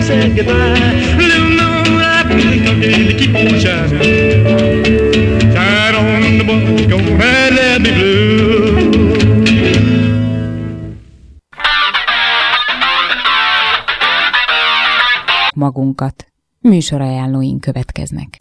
said goodbye. Little know I couldn't come here to keep on shining. Shine on the ball, go ahead, let me blue. Magunkat. Műsorajánlóink következnek.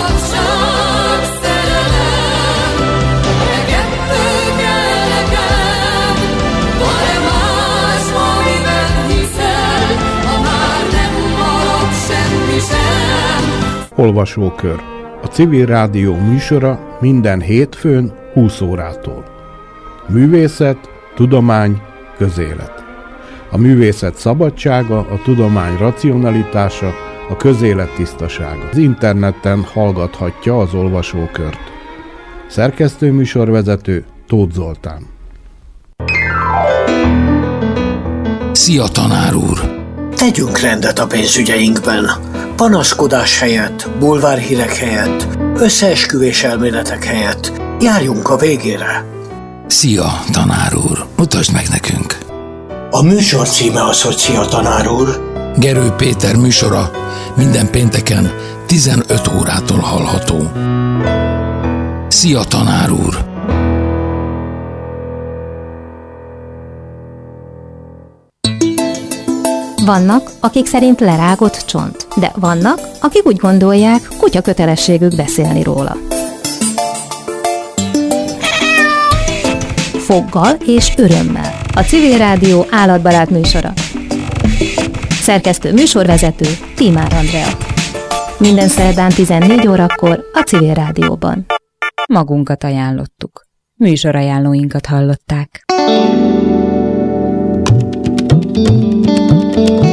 Olvasókör. A Civil Rádió műsora minden hétfőn 20 órától. Művészet, tudomány, közélet. A művészet szabadsága, a tudomány racionalitása, a közélet tisztasága. Az interneten hallgathatja az olvasókört. Szerkesztő műsorvezető Tóth Zoltán. Szia, tanár úr! Tegyünk rendet a pénzügyeinkben. Panaszkodás helyett, bulvárhírek helyett, összeesküvés elméletek helyett járjunk a végére. Szia, tanár úr! Mutasd meg nekünk! A műsor címe az, hogy Szia, tanár úr. Gerő Péter műsora minden pénteken 15 órától hallható. Szia, tanár úr! Vannak, akik szerint lerágott csont, de vannak, akik úgy gondolják, kutya kötelességük beszélni róla. Foggal és örömmel. A Civil Rádió állatbarát műsora. Szerkesztő műsorvezető Tímár Andrea. Minden szerdán 14 órakor a Civil Rádióban. Magunkat ajánlottuk. Műsorajánlóinkat hallották.